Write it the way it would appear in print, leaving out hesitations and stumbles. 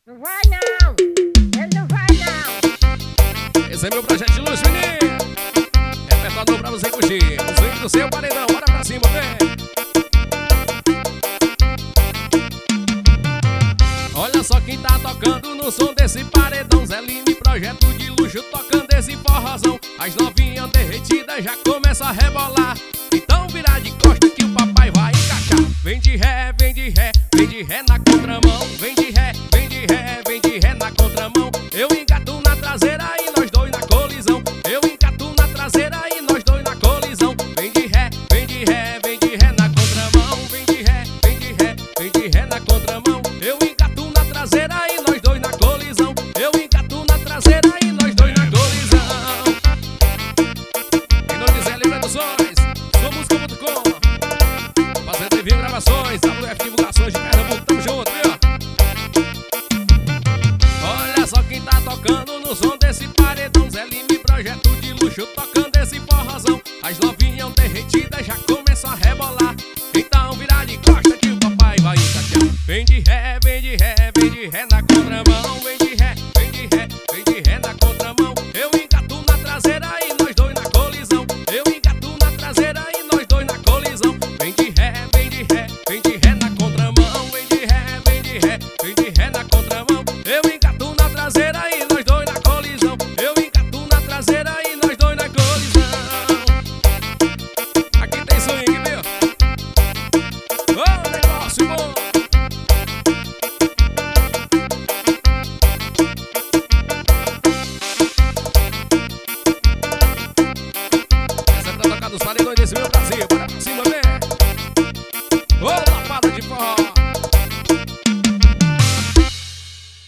Não vai não, ele não vai não. Esse é meu projeto de luz, menino. Repertório pra você curtir. O swing do seu paredão, bora pra cima, vem. Olha só quem tá tocando no som desse paredão. Zé Lima, projeto de luxo, tocando esse forrozão. As novinhas derretidas já começam a rebolar. Então vira de costa que o papai vai encaixar. Vem de ré, vem de ré, vem de ré na contramão. Vem de ré, vem de ré, vem de ré na contramão. Eu engato na traseira e nós dois na colisão. Eu engato na traseira e nós dois na colisão. Vem de ré, vem de ré, vem de ré na contramão. Vem de ré, vem de ré, vem de ré na contramão. Eu engato na traseira e nós dois na colisão. Eu engato na traseira e nós dois na colisão. Em nome de Zé Lima Produções, somos.com, fazendo envio gravações, WF Divulgações de Pernambuco, tamo junto, viu? Olha só quem tá tocando no som desse paredão. Zé Lima, projeto de luxo, tocando esse forrozão. As novinhas derretidas já começam a rebolar. Então vira de costa que o papai vai encaixar. Vem de ré, vem de ré, vem de ré na contramão. Vem de